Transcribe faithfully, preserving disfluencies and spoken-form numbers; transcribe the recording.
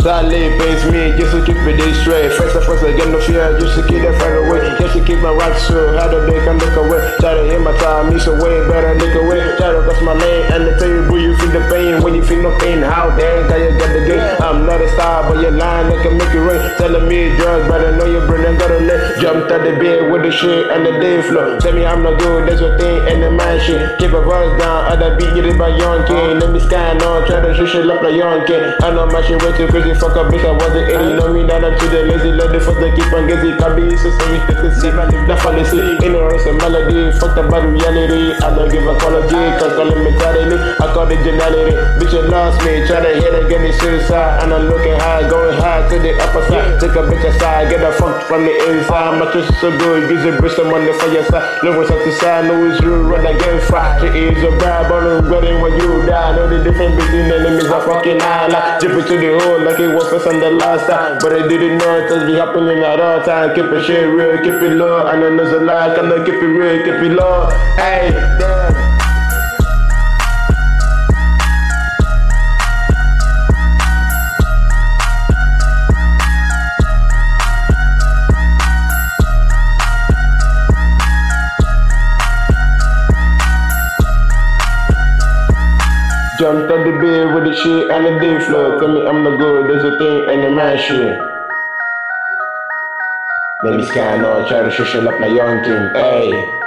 Zale pays me just to keep it this straight. First and first I get no fear, just to keep that far away. Just to keep my rocks so how the day can look away. Try to hit my time, me so way better look away. Try to cross my lane and they tell you who you feel the pain. When you feel no pain, how dang can you get the game? I'm not a star, but your line that can make it rain. Telling me drugs, but I know your brain ain't got a leg. Jumped out the bed with the shit and the day flow. Tell me I'm not good, that's your thing and the mind shit. Keep a voice down, other beat get it by young king. Let me scan on, try to shoot shit up like young king. I know my shit way too crazy, fuck up bitch, I wasn't eighty. Know me that I'm too the lazy, let the fuck they keep on busy. Can be so sorry to the see, that fall asleep. In the rest of melody, fuck about reality. I don't give a apology, cause call it mentality. I call it geniality. Bitch, you lost me, try to hit again, it's suicide. And I'm looking high, going high to the upper side. Take a bitch aside, get a funk from the inside. My twist is so good, use a bitch, I'm on the fire side. No one's up to side, no it's real, run again, fried. She is a bribe, but I'm regretting when you die. Know the difference between enemies, I fucking lie. Like, dip it to the hole like it was first and the last time. But I didn't know it does be happening at all time. Keep it shit real, keep it low. I know there's a lie, can I keep it real, keep it low. Hey, damn. Jumped on the bed with the shit and the day flow. Tell me I'm not good, there's a thing and the man shit. Let me scan on, try to shoot shit up like young king, ayy.